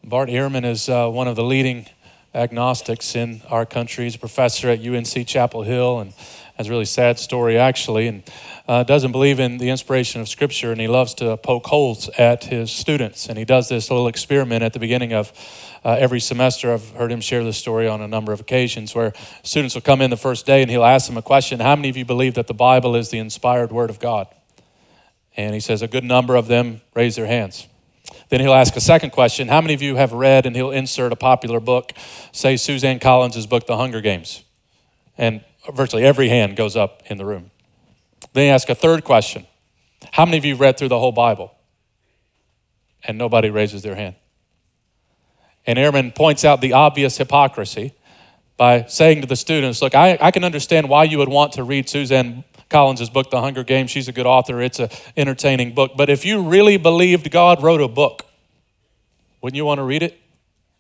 Bart Ehrman is one of the leading agnostics in our country. He's a professor at UNC Chapel Hill and has a really sad story actually, and doesn't believe in the inspiration of Scripture, and he loves to poke holes at his students. And he does this little experiment at the beginning of every semester. I've heard him share this story on a number of occasions where students will come in the first day and he'll ask them a question: how many of you believe that the Bible is the inspired Word of God? And he says a good number of them raise their hands. Then he'll ask a second question: how many of you have read, and he'll insert a popular book, say Suzanne Collins' book, The Hunger Games. And virtually every hand goes up in the room. Then he asks a third question: how many of you have read through the whole Bible? And nobody raises their hand. And Ehrman points out the obvious hypocrisy by saying to the students, look, I can understand why you would want to read Suzanne Collins' book, The Hunger Games. She's a good author. It's an entertaining book. But if you really believed God wrote a book, wouldn't you want to read it?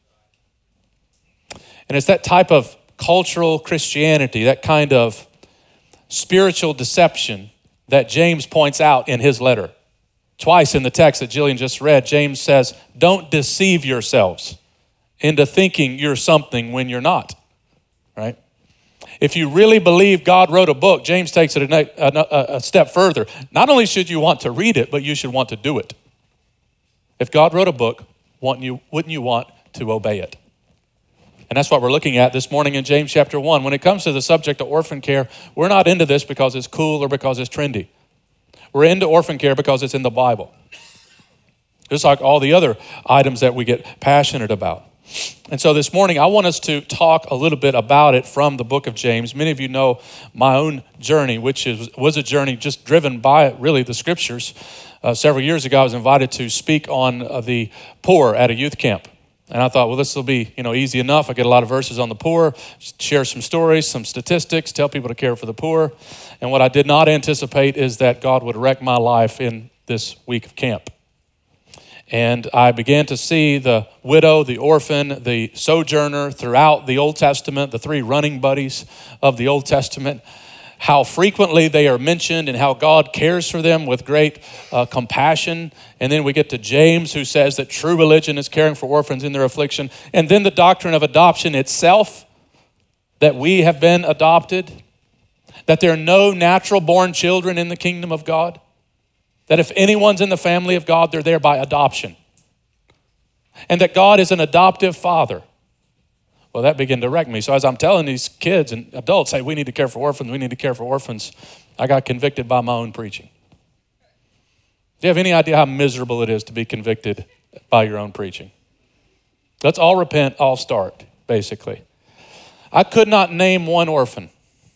And it's that type of cultural Christianity, that kind of spiritual deception that James points out in his letter. Twice in the text that Jillian just read, James says, don't deceive yourselves into thinking you're something when you're not, right? If you really believe God wrote a book, James takes it a step further. Not only should you want to read it, but you should want to do it. If God wrote a book, wouldn't you want to obey it? And that's what we're looking at this morning in James chapter 1. When it comes to the subject of orphan care, we're not into this because it's cool or because it's trendy. We're into orphan care because it's in the Bible. Just like all the other items that we get passionate about. And so this morning, I want us to talk a little bit about it from the book of James. Many of you know my own journey, which was a journey just driven by really the Scriptures. Several years ago, I was invited to speak on the poor at a youth camp. And I thought, well, this will be, easy enough. I get a lot of verses on the poor, share some stories, some statistics, tell people to care for the poor. And what I did not anticipate is that God would wreck my life in this week of camp. And I began to see the widow, the orphan, the sojourner throughout the Old Testament, the three running buddies of the Old Testament, how frequently they are mentioned and how God cares for them with great compassion. And then we get to James, who says that true religion is caring for orphans in their affliction. And then the doctrine of adoption itself, that we have been adopted, that there are no natural born children in the kingdom of God, that if anyone's in the family of God, they're there by adoption, and that God is an adoptive father. Well, that began to wreck me. So as I'm telling these kids and adults, hey, we need to care for orphans, I got convicted by my own preaching. Do you have any idea how miserable it is to be convicted by your own preaching? Let's all repent, all start, basically. I could not name one orphan.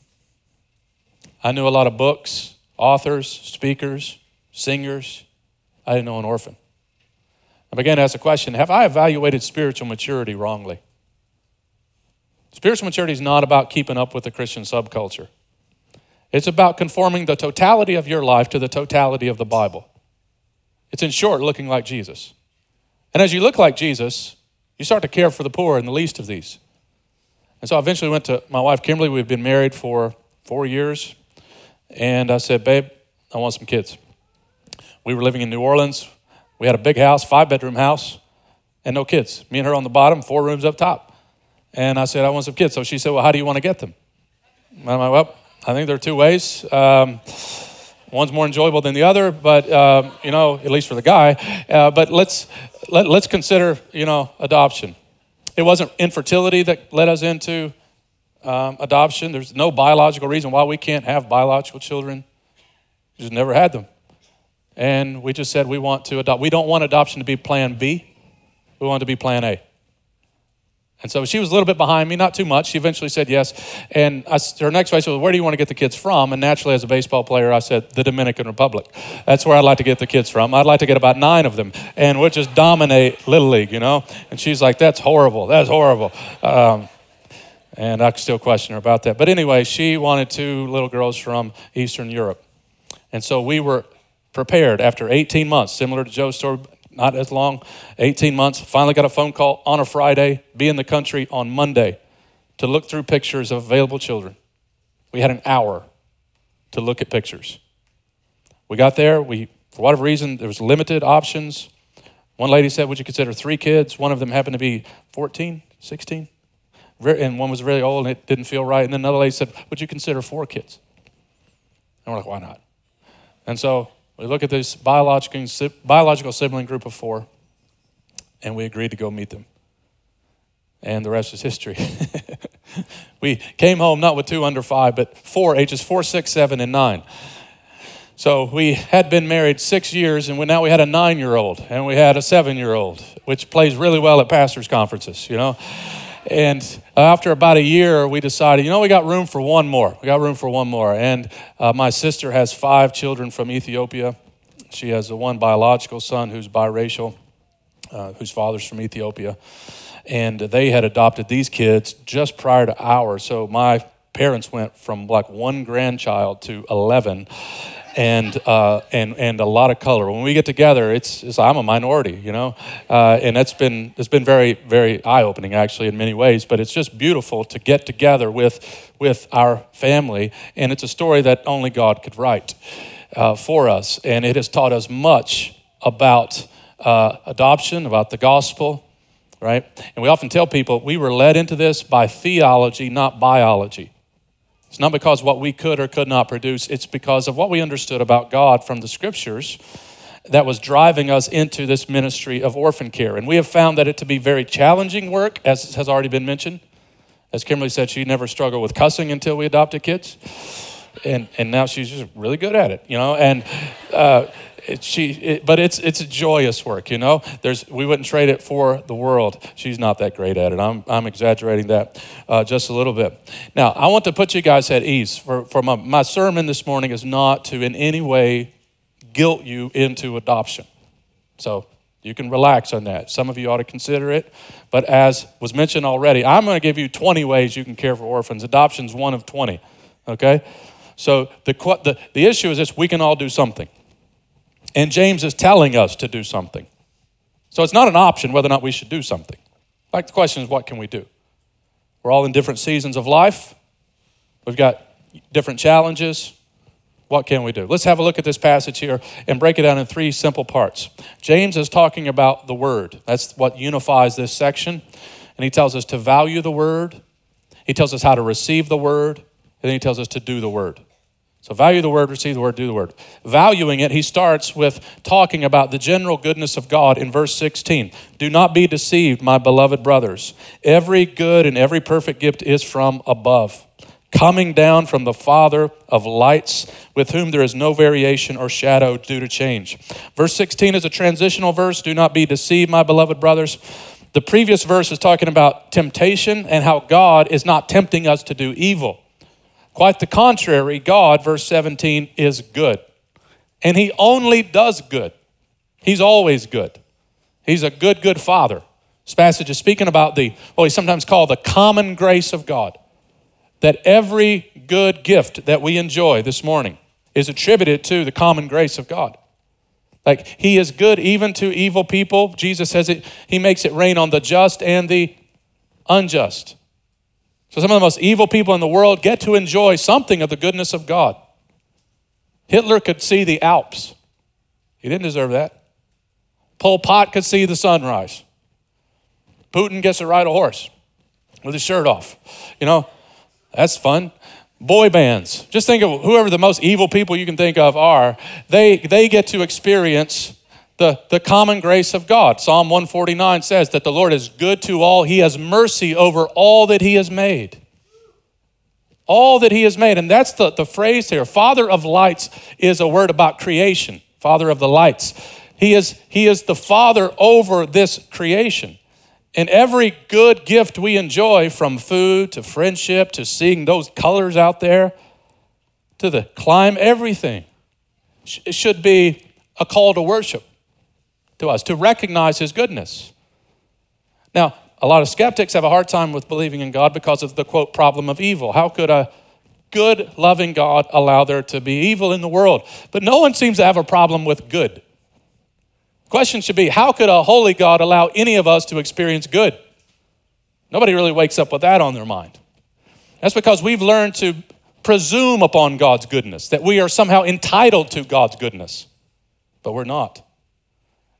I knew a lot of books, authors, speakers, singers. I didn't know an orphan. I began to ask the question, have I evaluated spiritual maturity wrongly? Spiritual maturity is not about keeping up with the Christian subculture. It's about conforming the totality of your life to the totality of the Bible. It's, in short, looking like Jesus. And as you look like Jesus, you start to care for the poor and the least of these. And so I eventually went to my wife, Kimberly. We've been married for 4 years. And I said, babe, I want some kids. We were living in New Orleans. We had a big house, 5-bedroom house, and no kids. Me and her on the bottom, 4 rooms up top. And I said, I want some kids. So she said, well, how do you want to get them? I'm like, well, I think there are 2 ways. One's more enjoyable than the other, but, at least for the guy. But let's consider, adoption. It wasn't infertility that led us into adoption. There's no biological reason why we can't have biological children. We just never had them. And we just said we want to adopt. We don't want adoption to be plan B. We want it to be plan A. And so she was a little bit behind me, not too much. She eventually said yes. And her next question was, where do you want to get the kids from? And naturally, as a baseball player, I said, the Dominican Republic. That's where I'd like to get the kids from. I'd like to get about 9 of them. And we'll just dominate Little League, And she's like, that's horrible. That's horrible. And I still question her about that. But anyway, she wanted 2 little girls from Eastern Europe. And so we were prepared after 18 months, similar to Joe's story, not as long, 18 months, finally got a phone call on a Friday, be in the country on Monday to look through pictures of available children. We had an hour to look at pictures. We got there, for whatever reason, there was limited options. One lady said, would you consider 3 kids? One of them happened to be 14, 16, and one was really old and it didn't feel right. And then another lady said, would you consider 4 kids? And we're like, why not? And so we look at this biological sibling group of 4, and we agreed to go meet them. And the rest is history. We came home not with 2 under 5, but 4, ages 4, 6, 7, and 9. So we had been married 6 years, and now we had a 9-year-old, and we had a 7-year-old, which plays really well at pastors' conferences, you know. And after about a year, we decided, we got room for one more. And my sister has 5 children from Ethiopia. She has one biological son who's biracial, whose father's from Ethiopia. And they had adopted these kids just prior to ours. So my parents went from like 1 grandchild to 11. And a lot of color. When we get together, it's I'm a minority, and it's been very, very eye-opening actually in many ways. But it's just beautiful to get together with our family, and it's a story that only God could write for us, and it has taught us much about adoption, about the gospel, right? And we often tell people we were led into this by theology, not biology. It's not because what we could or could not produce. It's because of what we understood about God from the scriptures that was driving us into this ministry of orphan care. And we have found that it to be very challenging work, as has already been mentioned. As Kimberly said, she never struggled with cussing until we adopted kids. And now she's just really good at it, and but it's a joyous work, we wouldn't trade it for the world. She's not that great at it. I'm exaggerating that just a little bit. Now, I want to put you guys at ease. For my sermon this morning is not to in any way guilt you into adoption. So you can relax on that. Some of you ought to consider it. But as was mentioned already, I'm going to give you 20 ways you can care for orphans. Adoption's one of 20, okay? So the issue is this: we can all do something. And James is telling us to do something. So it's not an option whether or not we should do something. Like the question is, what can we do? We're all in different seasons of life. We've got different challenges. What can we do? Let's have a look at this passage here and break it down in 3 simple parts. James is talking about the word. That's what unifies this section. And he tells us to value the word. He tells us how to receive the word. And then he tells us to do the word. So value the word, receive the word, do the word. Valuing it, he starts with talking about the general goodness of God in verse 16. Do not be deceived, my beloved brothers. Every good and every perfect gift is from above, coming down from the Father of lights, with whom there is no variation or shadow due to change. Verse 16 is a transitional verse. Do not be deceived, my beloved brothers. The previous verse is talking about temptation and how God is not tempting us to do evil. Quite the contrary, God, verse 17, is good. And he only does good. He's always good. He's a good father. This passage is speaking about what we sometimes call the common grace of God. That every good gift that we enjoy this morning is attributed to the common grace of God. Like he is good even to evil people. Jesus says he makes it rain on the just and the unjust. So some of the most evil people in the world get to enjoy something of the goodness of God. Hitler could see the Alps. He didn't deserve that. Pol Pot could see the sunrise. Putin gets to ride a horse with his shirt off. That's fun. Boy bands. Just think of whoever the most evil people you can think of are. They get to experience the common grace of God. Psalm 149 says that the Lord is good to all. He has mercy over all that he has made. All that he has made. And that's the phrase here. Father of lights is a word about creation. Father of the lights. He is the Father over this creation. And every good gift we enjoy, from food to friendship to seeing those colors out there to the climb, everything should be a call to worship to us, to recognize his goodness. Now, a lot of skeptics have a hard time with believing in God because of the, quote, problem of evil. How could a good, loving God allow there to be evil in the world? But no one seems to have a problem with good. The question should be, how could a holy God allow any of us to experience good? Nobody really wakes up with that on their mind. That's because we've learned to presume upon God's goodness, that we are somehow entitled to God's goodness, but we're not.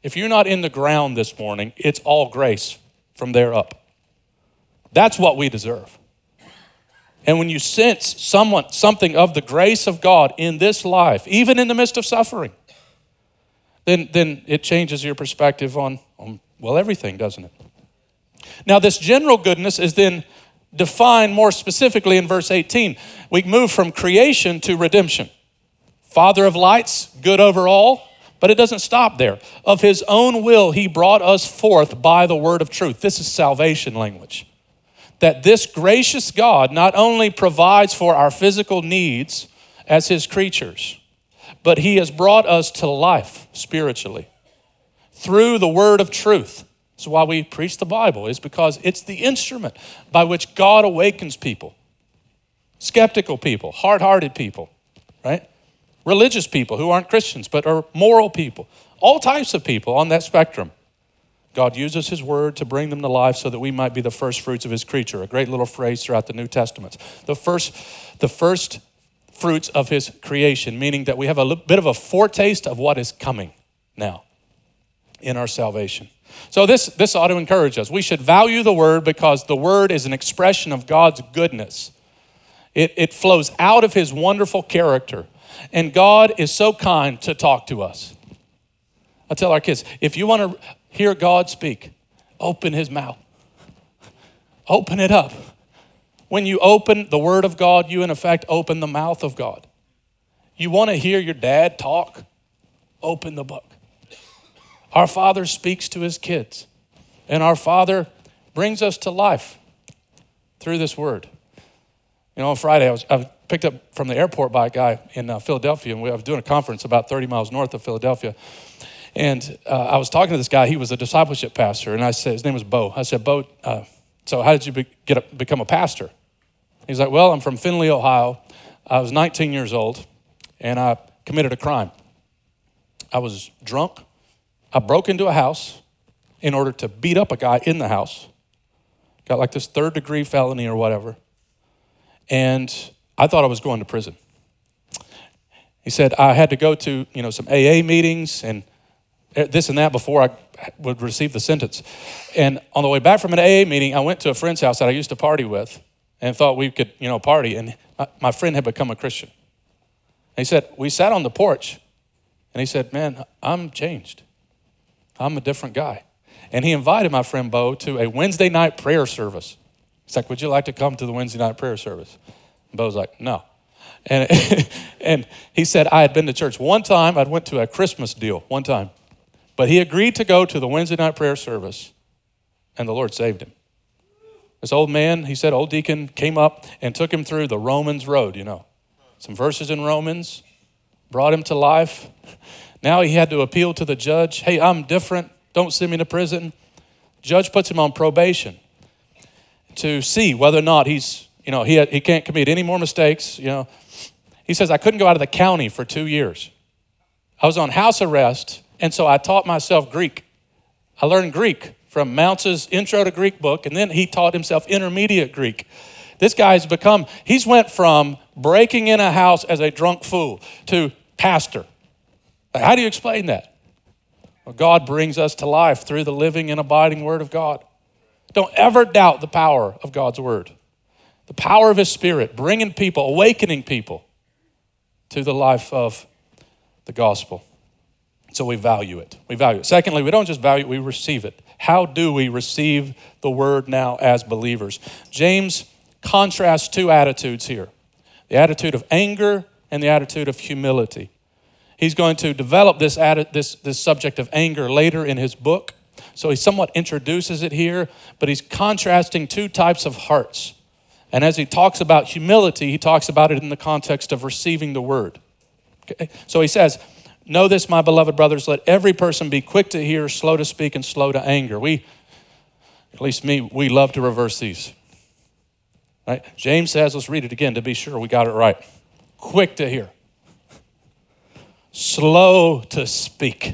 If you're not in the ground this morning, it's all grace from there up. That's what we deserve. And when you sense something of the grace of God in this life, even in the midst of suffering, then it changes your perspective on everything, doesn't it? Now, this general goodness is then defined more specifically in verse 18. We move from creation to redemption. Father of lights, good over all, but it doesn't stop there. Of his own will, he brought us forth by the word of truth. This is salvation language. That this gracious God not only provides for our physical needs as his creatures, but he has brought us to life spiritually through the word of truth. That's why we preach the Bible, is because it's the instrument by which God awakens people. Skeptical people, hard-hearted people, right? Religious people who aren't Christians but are moral people. All types of people on that spectrum. God uses his word to bring them to life so that we might be the first fruits of his creature. A great little phrase throughout the New Testament. The first fruits of his creation, meaning that we have a bit of a foretaste of what is coming now in our salvation. So this ought to encourage us. We should value the word because the word is an expression of God's goodness. It flows out of his wonderful character. And God is so kind to talk to us. I tell our kids, if you want to hear God speak, open his mouth. Open it up. When you open the word of God, you in effect open the mouth of God. You want to hear your dad talk? Open the book. Our Father speaks to his kids, and our Father brings us to life through this word. You know, on Friday, I was picked up from the airport by a guy in Philadelphia, and I was doing a conference about 30 miles north of Philadelphia. And I was talking to this guy. He was a discipleship pastor, and I said, his name was Bo. I said, Bo, so how did you become a pastor? He's like, well, I'm from Findlay, Ohio. I was 19 years old, and I committed a crime. I was drunk. I broke into a house in order to beat up a guy in the house. Got like this 3rd-degree felony or whatever. And I thought I was going to prison. He said I had to go to, some AA meetings and this and that before I would receive the sentence. And on the way back from an AA meeting, I went to a friend's house that I used to party with and thought we could, party. And my friend had become a Christian. And he said, we sat on the porch and he said, man, I'm changed. I'm a different guy. And he invited my friend Bo to a Wednesday night prayer service. He's like, would you like to come to the Wednesday night prayer service? And Bo's like, no. And, and he said, I had been to church one time. I went to a Christmas deal one time. But he agreed to go to the Wednesday night prayer service, and the Lord saved him. This old man, he said, old deacon, came up and took him through the Romans road, Some verses in Romans, brought him to life. Now he had to appeal to the judge. Hey, I'm different. Don't send me to prison. Judge puts him on probation to see whether or not he's, he can't commit any more mistakes. He says, I couldn't go out of the county for 2 years. I was on house arrest, and so I taught myself Greek. I learned Greek from Mounce's Intro to Greek book, and then he taught himself intermediate Greek. This guy's he's went from breaking in a house as a drunk fool to pastor. How do you explain that? Well, God brings us to life through the living and abiding word of God. Don't ever doubt the power of God's word. The power of his spirit, bringing people, awakening people to the life of the gospel. So we value it. We value it. Secondly, we don't just value it, we receive it. How do we receive the word now as believers? James contrasts 2 attitudes here. The attitude of anger and the attitude of humility. He's going to develop this subject of anger later in his book. So he somewhat introduces it here, but he's contrasting 2 types of hearts. And as he talks about humility, he talks about it in the context of receiving the word. Okay? So he says, know this, my beloved brothers, let every person be quick to hear, slow to speak, and slow to anger. We love to reverse these. Right? James says, let's read it again to be sure we got it right. Quick to hear. Slow to speak.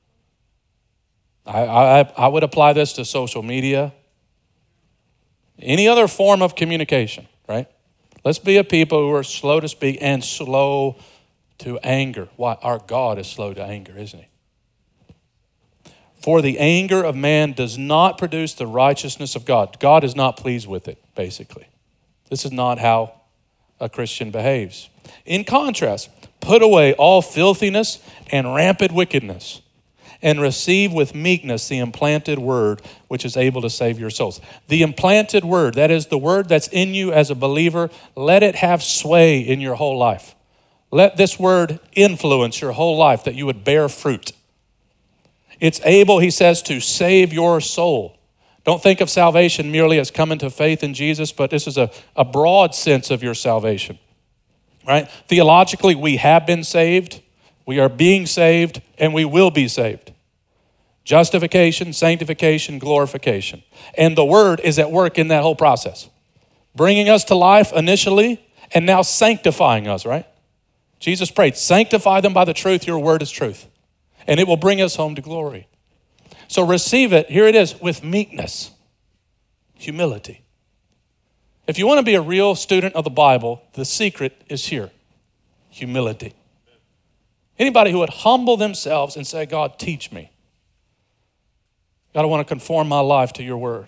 I would apply this to social media, any other form of communication, right? Let's be a people who are slow to speak and slow to anger. Why? Our God is slow to anger, isn't he? For the anger of man does not produce the righteousness of God. God is not pleased with it, basically. This is not how a Christian behaves. In contrast, put away all filthiness and rampant wickedness, and receive with meekness the implanted word, which is able to save your souls. The implanted word, that is the word that's in you as a believer, let it have sway in your whole life. Let this word influence your whole life, that you would bear fruit. It's able, he says, to save your soul. Don't think of salvation merely as coming to faith in Jesus, but this is a broad sense of your salvation, right? Theologically, we have been saved, we are being saved, and we will be saved. Justification, sanctification, glorification. And the word is at work in that whole process, bringing us to life initially, and now sanctifying us, right? Jesus prayed, sanctify them by the truth, your word is truth. And it will bring us home to glory. So receive it, here it is, with meekness, humility. If you want to be a real student of the Bible, the secret is here, humility. Anybody who would humble themselves and say, God, teach me. God, I want to conform my life to your word.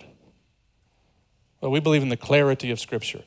Well, we believe in the clarity of Scripture,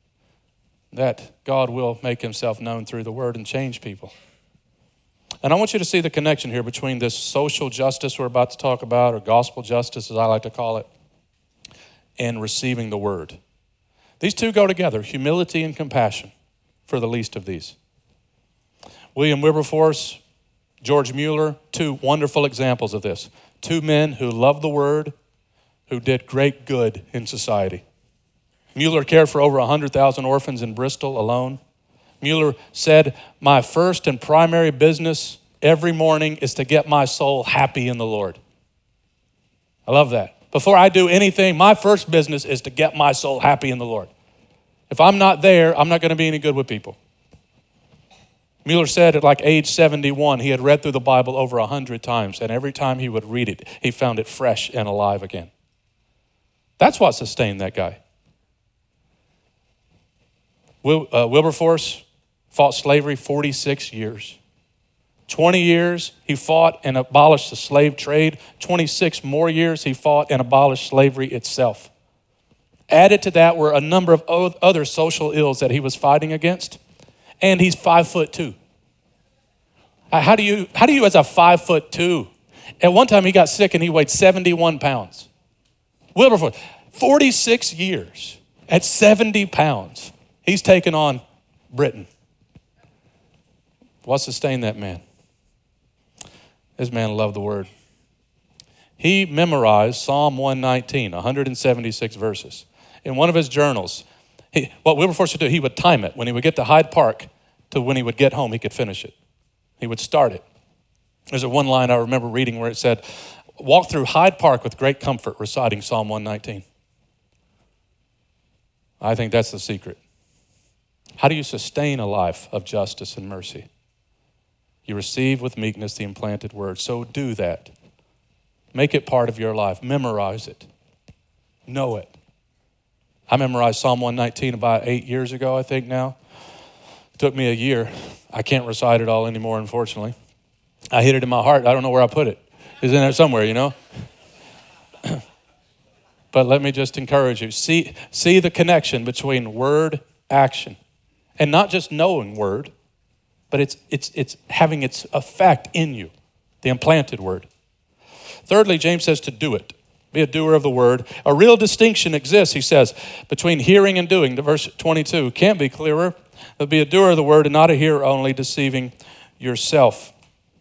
that God will make himself known through the word and change people. And I want you to see the connection here between this social justice we're about to talk about, or gospel justice as I like to call it, and receiving the word. These two go together, humility and compassion for the least of these. William Wilberforce, George Mueller, two wonderful examples of this. Two men who loved the word, who did great good in society. Mueller cared for over 100,000 orphans in Bristol alone. Mueller said, my first and primary business every morning is to get my soul happy in the Lord. I love that. Before I do anything, my first business is to get my soul happy in the Lord. If I'm not there, I'm not going to be any good with people. Mueller said at like age 71, he had read through the Bible over 100 times, and every time he would read it, he found it fresh and alive again. That's what sustained that guy. Wilberforce fought slavery 46 years. 20 years he fought and abolished the slave trade. 26 more years he fought and abolished slavery itself. Added to that were a number of other social ills that he was fighting against. And he's 5'2". How do you as a 5'2"? At one time he got sick and he weighed 71 pounds. Wilberforce, 46 years at 70 pounds. He's taken on Britain. What sustained that man? This man loved the word. He memorized Psalm 119, 176 verses. In one of his journals, what Wilberforce would do, he would time it. When he would get to Hyde Park to when he would get home, he could finish it. He would start it. There's a one line I remember reading where it said, walk through Hyde Park with great comfort reciting Psalm 119. I think that's the secret. How do you sustain a life of justice and mercy? You receive with meekness the implanted word. So do that. Make it part of your life. Memorize it. Know it. I memorized Psalm 119 about 8 years ago, I think now. It took me a year. I can't recite it all anymore, unfortunately. I hid it in my heart. I don't know where I put it. It's in there somewhere, you know? But let me just encourage you. See the connection between word, action. And not just knowing word, but it's having its effect in you, the implanted word. Thirdly, James says to do it. Be a doer of the word. A real distinction exists, he says, between hearing and doing. Verse 22 can't be clearer. Be a doer of the word and not a hearer only, deceiving yourself.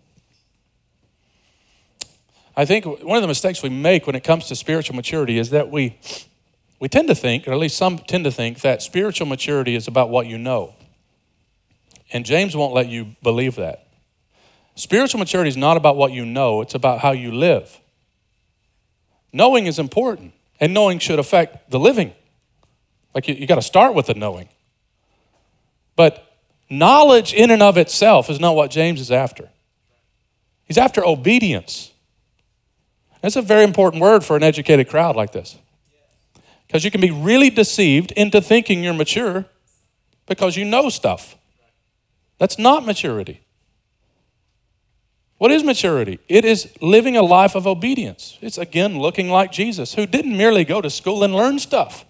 I think one of the mistakes we make when it comes to spiritual maturity is that we tend to think, or at least some tend to think, that spiritual maturity is about what you know. And James won't let you believe that. Spiritual maturity is not about what you know, it's about how you live. Knowing is important, and knowing should affect the living. Like you got to start with the knowing. But knowledge in and of itself is not what James is after. He's after obedience. That's a very important word for an educated crowd like this. Because you can be really deceived into thinking you're mature because you know stuff. That's not maturity. What is maturity? It is living a life of obedience. It's, again, looking like Jesus, who didn't merely go to school and learn stuff.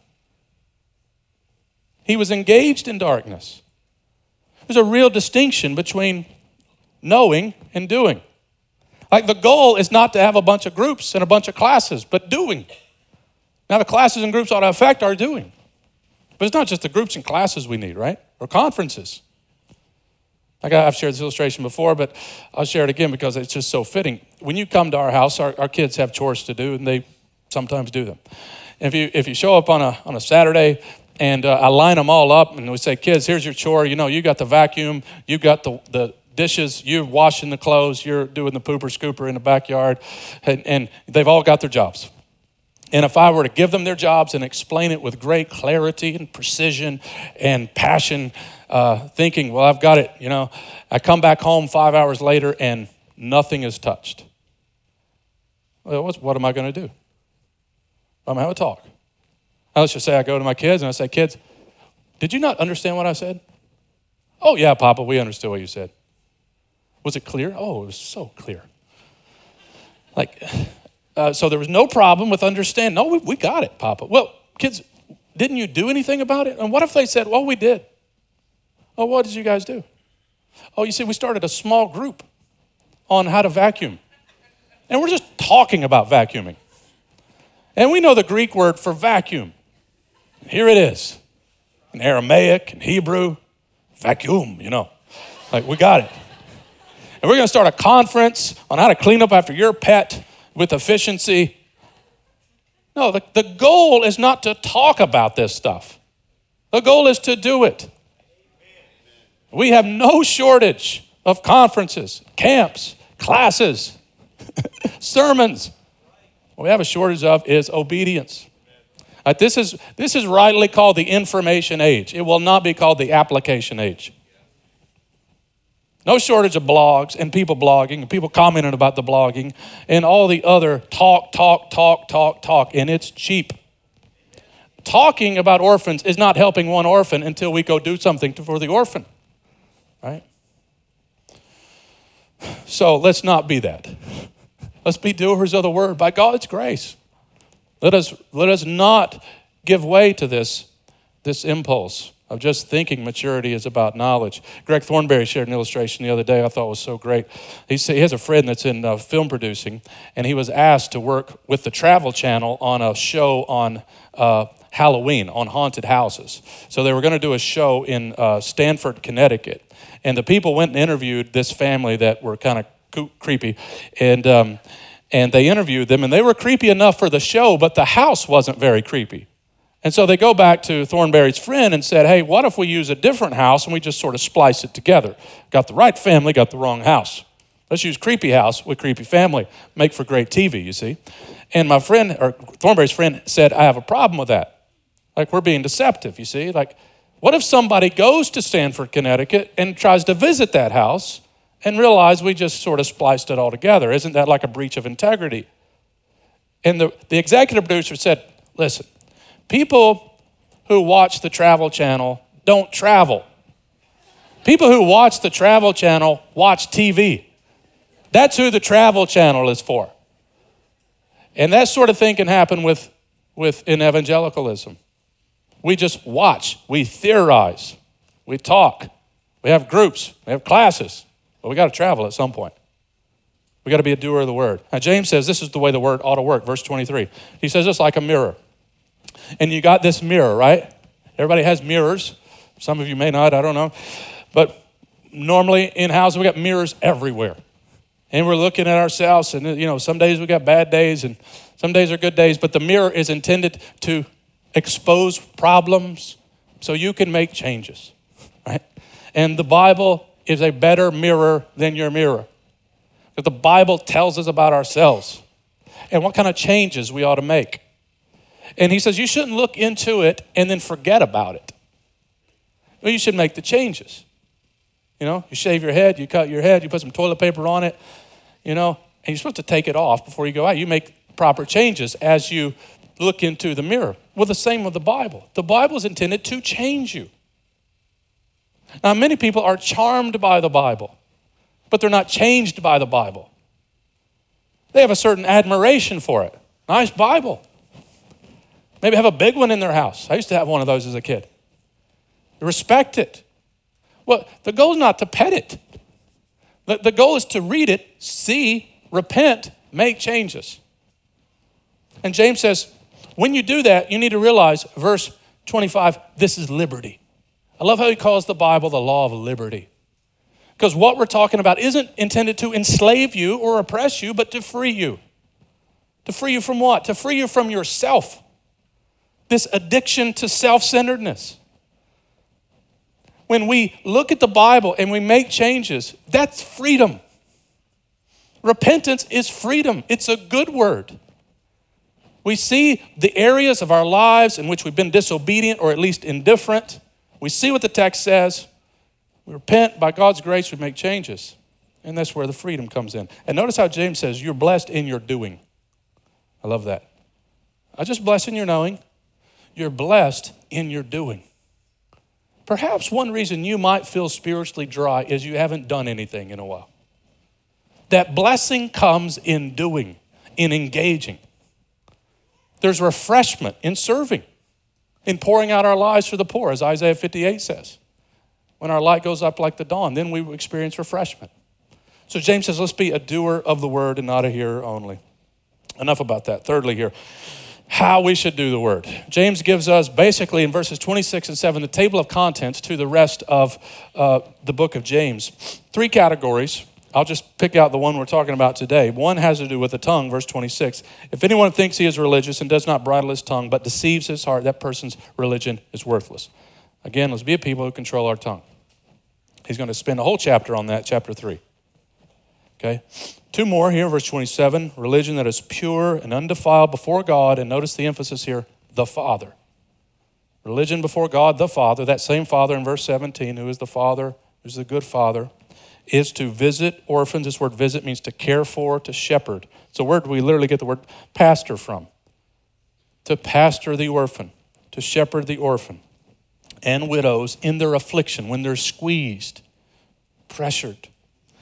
He was engaged in darkness. There's a real distinction between knowing and doing. Like, the goal is not to have a bunch of groups and a bunch of classes, but doing. Now, the classes and groups ought to affect our doing. But it's not just the groups and classes we need, right? Or conferences. I've shared this illustration before, but I'll share it again because it's just so fitting. When you come to our house, our kids have chores to do, and they sometimes do them. If you show up on a Saturday, and I line them all up, and we say, kids, here's your chore. You know, you got the vacuum, you got the dishes, you're washing the clothes, you're doing the pooper scooper in the backyard, and they've all got their jobs. And if I were to give them their jobs and explain it with great clarity and precision and passion, thinking, well, I've got it, you know, I come back home 5 hours later and nothing is touched. Well, what am I going to do? I'm going to have a talk. Now, let's just say I go to my kids and I say, kids, did you not understand what I said? Oh, yeah, Papa, we understood what you said. Was it clear? Oh, it was so clear. So there was no problem with understanding. No, we got it, Papa. Well, kids, didn't you do anything about it? And what if they said, well, we did? Oh, what did you guys do? Oh, you see, we started a small group on how to vacuum. And we're just talking about vacuuming. And we know the Greek word for vacuum. Here it is. In Aramaic and Hebrew, vacuum, you know. Like, we got it. And we're going to start a conference on how to clean up after your pet with efficiency. No, the goal is not to talk about this stuff. The goal is to do it. We have no shortage of conferences, camps, classes, sermons. What we have a shortage of is obedience. This is rightly called the information age. It will not be called the application age. No shortage of blogs and people blogging and people commenting about the blogging and all the other talk, and it's cheap. Talking about orphans is not helping one orphan until we go do something for the orphan, right? So let's not be that. Let's be doers of the word by God's grace. Let us not give way to this impulse of just thinking maturity is about knowledge. Greg Thornberry shared an illustration the other day I thought was so great. He said he has a friend that's in film producing, and he was asked to work with the Travel Channel on a show on Halloween, on haunted houses. So they were going to do a show in Stamford, Connecticut. And the people went and interviewed this family that were kind of creepy. And they interviewed them, and they were creepy enough for the show, but the house wasn't very creepy. And so they go back to Thornberry's friend and said, hey, what if we use a different house and we just sort of splice it together? Got the right family, got the wrong house. Let's use creepy house with creepy family. Make for great TV, you see. And my friend, or Thornberry's friend, said, I have a problem with that. Like, we're being deceptive, you see. Like, what if somebody goes to Stamford, Connecticut and tries to visit that house and realize we just sort of spliced it all together? Isn't that like a breach of integrity? And the executive producer said, listen, people who watch the Travel Channel don't travel. People who watch the Travel Channel watch TV. That's who the Travel Channel is for. And that sort of thing can happen with in evangelicalism. We just watch, we theorize, we talk, we have groups, we have classes, but we got to travel at some point. We got to be a doer of the word. Now James says this is the way the word ought to work, verse 23. He says it's like a mirror. And you got this mirror, right? Everybody has mirrors. Some of you may not, I don't know. But normally in houses, we got mirrors everywhere. And we're looking at ourselves, and you know, some days we got bad days and some days are good days, but the mirror is intended to expose problems so you can make changes, right? And the Bible is a better mirror than your mirror. But the Bible tells us about ourselves and what kind of changes we ought to make. And he says you shouldn't look into it and then forget about it. Well, you should make the changes. You know, you shave your head, you cut your head, you put some toilet paper on it, you know, and you're supposed to take it off before you go out. You make proper changes as you look into the mirror. Well, the same with the Bible. The Bible is intended to change you. Now, many people are charmed by the Bible. but they're not changed by the Bible. They have a certain admiration for it. Nice Bible. Maybe have a big one in their house. I used to have one of those as a kid. Respect it. Well, the goal is not to pet it. The goal is to read it, see, repent, make changes. And James says, when you do that, you need to realize, verse 25, this is liberty. I love how he calls the Bible the law of liberty. Because what we're talking about isn't intended to enslave you or oppress you, but to free you. To free you from what? To free you from yourself. This addiction to self-centeredness. When we look at the Bible and we make changes, that's freedom. Repentance is freedom. It's a good word. We see the areas of our lives in which we've been disobedient or at least indifferent. We see what the text says. We repent. By God's grace, we make changes. And that's where the freedom comes in. And notice how James says, you're blessed in your doing. I love that. I just bless in your knowing. You're blessed in your doing. Perhaps one reason you might feel spiritually dry is you haven't done anything in a while. That blessing comes in doing, in engaging. There's refreshment in serving, in pouring out our lives for the poor, as Isaiah 58 says. When our light goes up like the dawn, then we experience refreshment. So James says, let's be a doer of the word and not a hearer only. Enough about that. Thirdly here, how we should do the word. James gives us basically in verses 26 and 7, the table of contents to the rest of the book of James. 3 categories. I'll just pick out the one we're talking about today. One has to do with the tongue, verse 26. If anyone thinks he is religious and does not bridle his tongue, but deceives his heart, that person's religion is worthless. Again, let's be a people who control our tongue. He's going to spend a whole chapter on that, chapter 3. Okay? 2 more here, verse 27. Religion that is pure and undefiled before God, and notice the emphasis here, the Father. Religion before God, the Father, that same Father in verse 17, who is the Father, who's the good Father, is to visit orphans. This word visit means to care for, to shepherd. It's a word we literally get the word pastor from. To pastor the orphan, to shepherd the orphan, and widows in their affliction, when they're squeezed, pressured,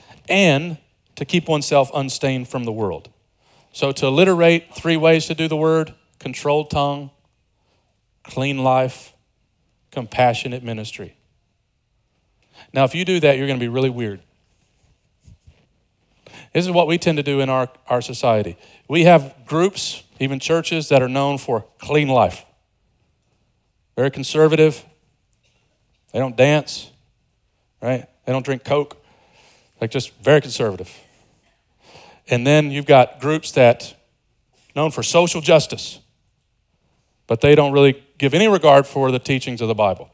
and to keep oneself unstained from the world. So to alliterate 3 ways to do the word: controlled tongue, clean life, compassionate ministry. Now, if you do that, you're going to be really weird. This is what we tend to do in our society. We have groups, even churches, that are known for clean life. Very conservative. They don't dance, right? They don't drink Coke. Like, just very conservative. And then you've got groups that known for social justice, but they don't really give any regard for the teachings of the Bible.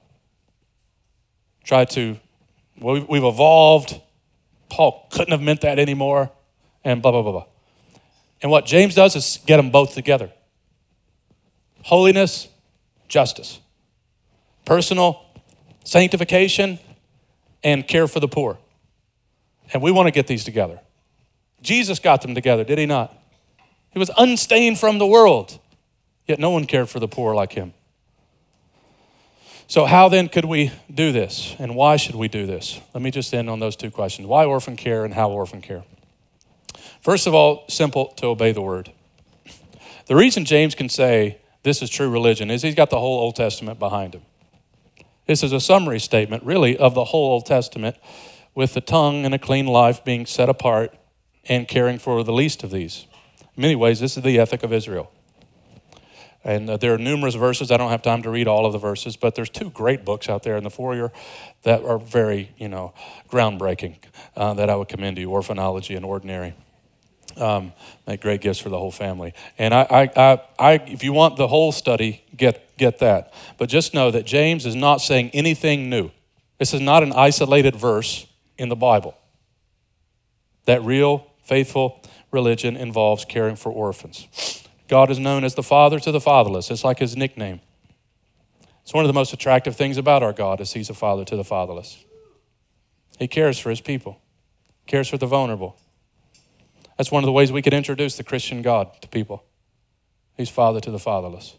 We've evolved. Paul couldn't have meant that anymore, and blah, blah, blah, blah. And what James does is get them both together. Holiness, justice. Personal sanctification, and care for the poor. And we want to get these together. Jesus got them together, did he not? He was unstained from the world, yet no one cared for the poor like him. So how then could we do this? And why should we do this? Let me just end on those 2 questions. Why orphan care and how orphan care? First of all, simple: to obey the word. The reason James can say this is true religion is he's got the whole Old Testament behind him. This is a summary statement, really, of the whole Old Testament, with the tongue and a clean life being set apart and caring for the least of these. In many ways, this is the ethic of Israel. And there are numerous verses. I don't have time to read all of the verses, but there's 2 great books out there in the foyer that are very, groundbreaking that I would commend to you: Orphanology and Ordinary. Make great gifts for the whole family. And I if you want the whole study, get that. But just know that James is not saying anything new. This is not an isolated verse in the Bible. That real, faithful religion involves caring for orphans. God is known as the Father to the fatherless. It's like his nickname. It's one of the most attractive things about our God is he's a father to the fatherless. He cares for his people, cares for the vulnerable. That's one of the ways we could introduce the Christian God to people. He's father to the fatherless.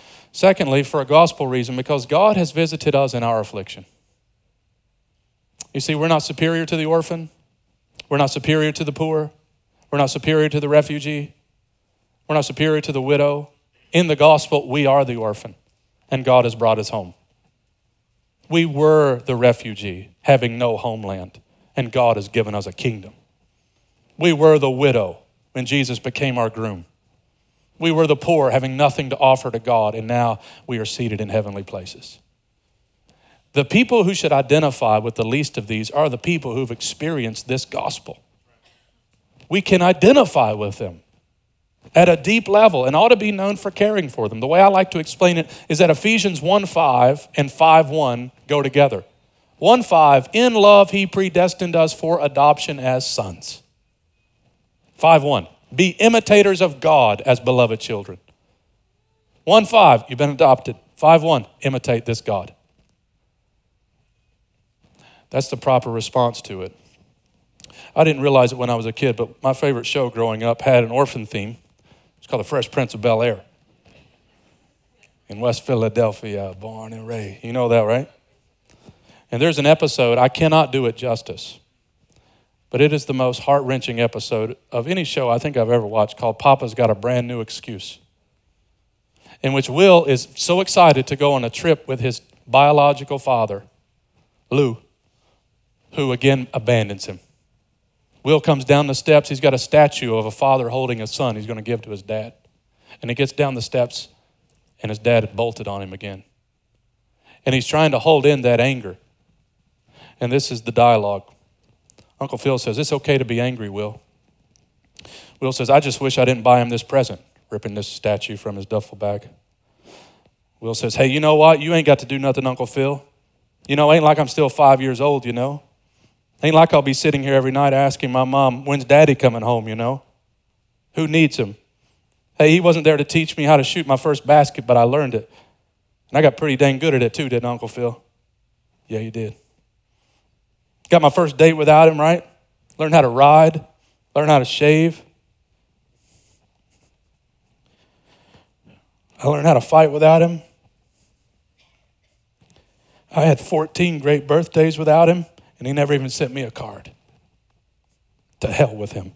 Secondly, for a gospel reason, because God has visited us in our affliction. You see, we're not superior to the orphan. We're not superior to the poor. We're not superior to the refugee. We're not superior to the widow. In the gospel, we are the orphan, and God has brought us home. We were the refugee, having no homeland, and God has given us a kingdom. We were the widow when Jesus became our groom. We were the poor, having nothing to offer to God, and now we are seated in heavenly places. The people who should identify with the least of these are the people who've experienced this gospel. We can identify with them at a deep level and ought to be known for caring for them. The way I like to explain it is that Ephesians 1:5 and 5:1 go together. 1:5, in love he predestined us for adoption as sons. 5:1, be imitators of God as beloved children. 1:5, you've been adopted. 5:1, imitate this God. That's the proper response to it. I didn't realize it when I was a kid, but my favorite show growing up had an orphan theme. It's called The Fresh Prince of Bel-Air. In West Philadelphia, born and raised. You know that, right? And there's an episode, I cannot do it justice, but it is the most heart-wrenching episode of any show I think I've ever watched, called Papa's Got a Brand New Excuse, in which Will is so excited to go on a trip with his biological father, Lou, who again abandons him. Will comes down the steps. He's got a statue of a father holding a son he's going to give to his dad. And he gets down the steps, and his dad had bolted on him again. And he's trying to hold in that anger. And this is the dialogue. Uncle Phil says, it's okay to be angry, Will. Will says, I just wish I didn't buy him this present, ripping this statue from his duffel bag. Will says, hey, you know what? You ain't got to do nothing, Uncle Phil. You know, ain't like I'm still 5 years old, you know. Ain't like I'll be sitting here every night asking my mom, when's Daddy coming home, you know? Who needs him? Hey, he wasn't there to teach me how to shoot my first basket, but I learned it. And I got pretty dang good at it too, didn't Uncle Phil? Yeah, you did. Got my first date without him, right? Learned how to ride, learned how to shave. I learned how to fight without him. I had 14 great birthdays without him, and he never even sent me a card. To hell with him.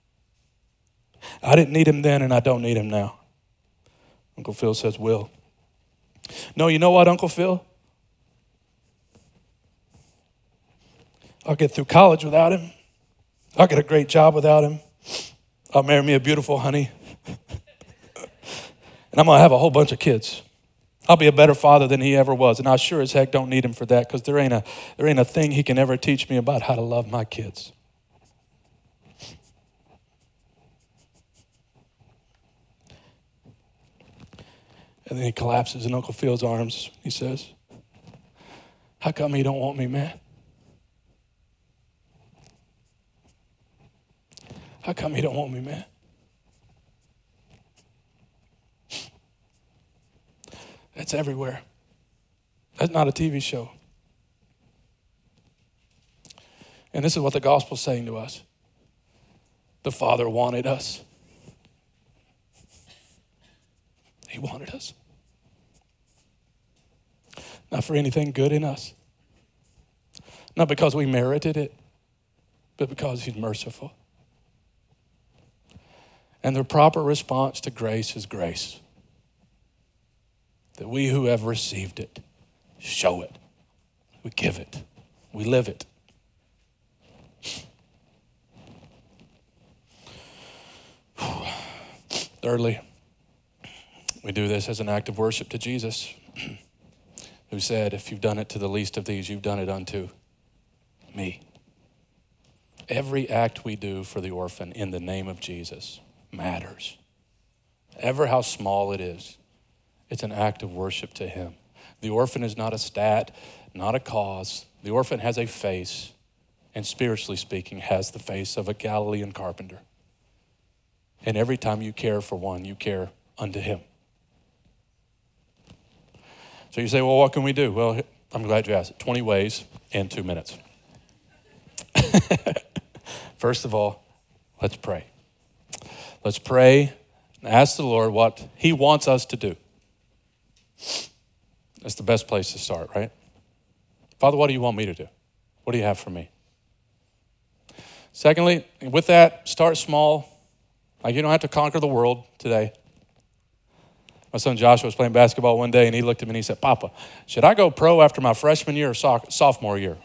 I didn't need him then, and I don't need him now. Uncle Phil says, Will. No, you know what, Uncle Phil? I'll get through college without him. I'll get a great job without him. I'll marry me a beautiful honey. And I'm going to have a whole bunch of kids. I'll be a better father than he ever was. And I sure as heck don't need him for that, because there ain't a thing he can ever teach me about how to love my kids. And then he collapses in Uncle Phil's arms. He says, how come he don't want me, man? How come he don't want me, man? That's everywhere. That's not a TV show. And this is what the gospel's saying to us. The Father wanted us. He wanted us. Not for anything good in us. Not because we merited it, but because he's merciful. And the proper response to grace is grace. That we who have received it, show it. We give it. We live it. Thirdly, we do this as an act of worship to Jesus, who said, if you've done it to the least of these, you've done it unto me. Every act we do for the orphan in the name of Jesus matters. Ever how small it is, it's an act of worship to him. The orphan is not a stat, not a cause. The orphan has a face, and spiritually speaking, has the face of a Galilean carpenter. And every time you care for one, you care unto him. So you say, well, what can we do? Well, I'm glad you asked. 20 ways in 2 minutes. First of all, let's pray. Let's pray and ask the Lord what he wants us to do. That's the best place to start, right? Father, what do you want me to do? What do you have for me? Secondly, with that, start small. Like, you don't have to conquer the world today. My son Joshua was playing basketball one day, and he looked at me and he said, Papa, should I go pro after my freshman year or sophomore year?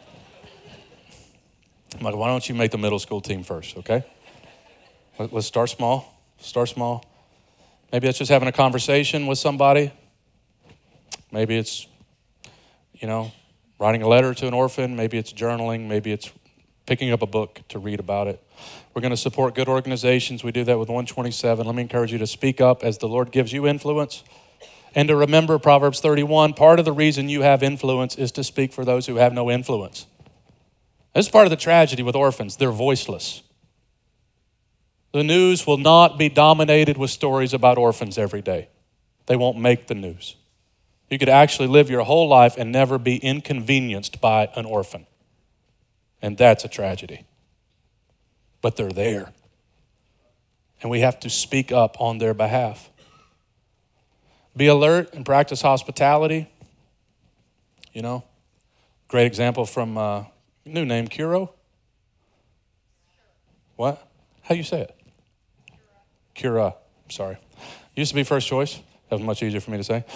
I'm like, why don't you make the middle school team first, okay? Let's start small. Start small. Maybe it's just having a conversation with somebody. Maybe it's, writing a letter to an orphan. Maybe it's journaling. Maybe it's picking up a book to read about it. We're going to support good organizations. We do that with 127. Let me encourage you to speak up as the Lord gives you influence. And to remember Proverbs 31, part of the reason you have influence is to speak for those who have no influence. This is part of the tragedy with orphans. They're voiceless. The news will not be dominated with stories about orphans every day. They won't make the news. You could actually live your whole life and never be inconvenienced by an orphan. And that's a tragedy. But they're there. And we have to speak up on their behalf. Be alert and practice hospitality. Great example from new name, Curo. What? How do you say it? Cura. Sorry. Used to be first choice. That was much easier for me to say.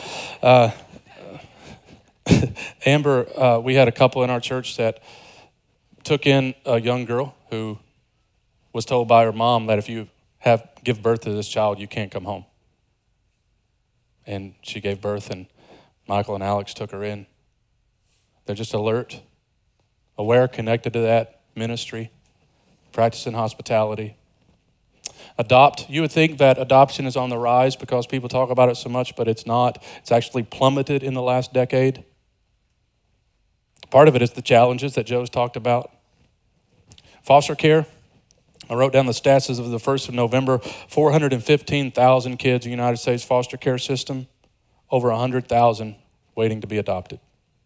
Amber, we had a couple in our church that took in a young girl who was told by her mom that if you give birth to this child, you can't come home. And she gave birth, and Michael and Alex took her in. They're just alert, aware, connected to that ministry, practicing hospitality. Adopt. You would think that adoption is on the rise because people talk about it so much, but it's not. It's actually plummeted in the last decade. Part of it is the challenges that Joe's talked about. Foster care. I wrote down the stats as of the 1st of November, 415,000 kids in the United States foster care system, over 100,000 waiting to be adopted.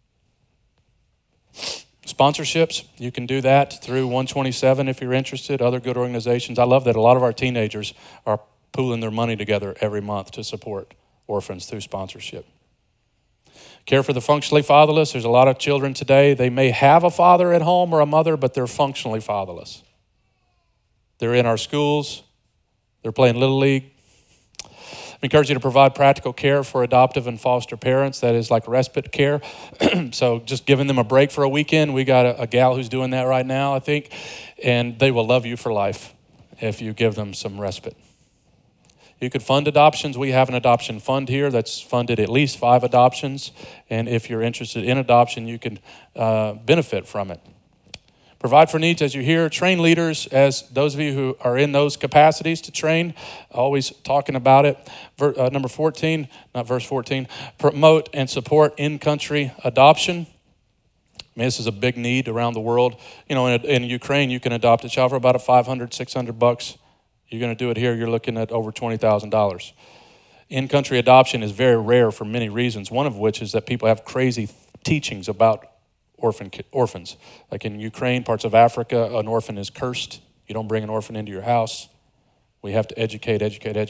Sponsorships, you can do that through 127 if you're interested, other good organizations. I love that a lot of our teenagers are pooling their money together every month to support orphans through sponsorship. Care for the functionally fatherless. There's a lot of children today. They may have a father at home or a mother, but they're functionally fatherless. They're in our schools. They're playing Little League. I encourage you to provide practical care for adoptive and foster parents. That is like respite care. So just giving them a break for a weekend. We got a gal who's doing that right now, I think. And they will love you for life if you give them some respite. You could fund adoptions. We have an adoption fund here that's funded at least 5 adoptions. And if you're interested in adoption, you can benefit from it. Provide for needs as you hear. Train leaders as those of you who are in those capacities to train. Always talking about it. Number 14, not verse 14. Promote and support in-country adoption. I mean, this is a big need around the world. In Ukraine, you can adopt a child for about $500, $600. You're going to do it here, you're looking at over $20,000. In-country adoption is very rare for many reasons, one of which is that people have crazy teachings about orphans. Like in Ukraine, parts of Africa, an orphan is cursed. You don't bring an orphan into your house. We have to educate.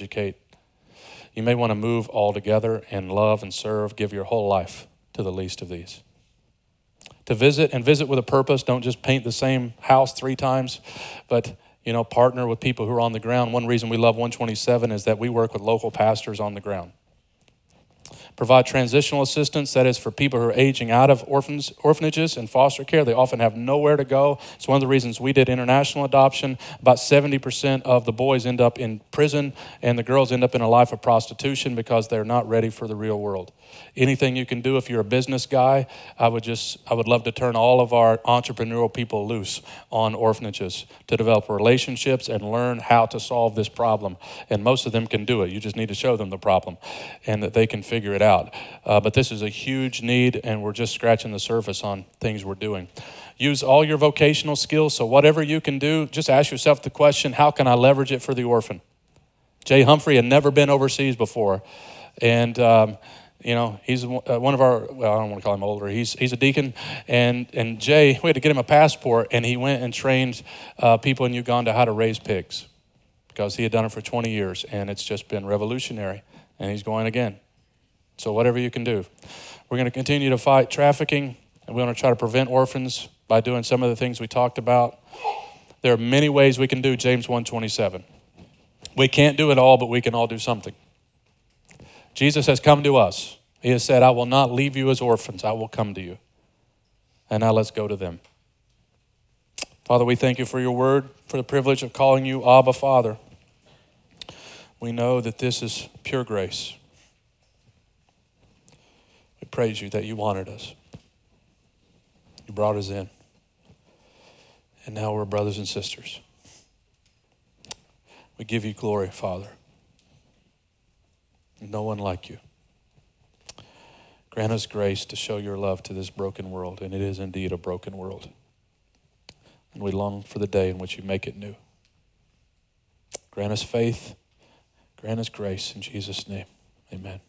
You may want to move all together and love and serve, give your whole life to the least of these. To visit with a purpose. Don't just paint the same house 3 times, but partner with people who are on the ground. One reason we love 127 is that we work with local pastors on the ground. Provide transitional assistance, that is for people who are aging out of orphanages and foster care. They often have nowhere to go. It's one of the reasons we did international adoption. About 70% of the boys end up in prison and the girls end up in a life of prostitution because they're not ready for the real world. Anything you can do if you're a business guy, I would love to turn all of our entrepreneurial people loose on orphanages to develop relationships and learn how to solve this problem. And most of them can do it. You just need to show them the problem and that they can figure it out. But this is a huge need, and we're just scratching the surface on things we're doing. Use all your vocational skills. So whatever you can do, just ask yourself the question, how can I leverage it for the orphan? Jay Humphrey had never been overseas before. And he's one of our, well, I don't want to call him older. He's a deacon. And Jay, we had to get him a passport, and he went and trained people in Uganda how to raise pigs because he had done it for 20 years, and it's just been revolutionary. And he's going again. So whatever you can do. We're going to continue to fight trafficking, and we want to try to prevent orphans by doing some of the things we talked about. There are many ways we can do James 1:27. We can't do it all, but we can all do something. Jesus has come to us. He has said, I will not leave you as orphans. I will come to you. And now let's go to them. Father, we thank you for your word, for the privilege of calling you Abba, Father. We know that this is pure grace. We praise you that you wanted us. You brought us in. And now we're brothers and sisters. We give you glory, Father. No one like you. Grant us grace to show your love to this broken world, and it is indeed a broken world. And we long for the day in which you make it new. Grant us faith. Grant us grace in Jesus' name. Amen.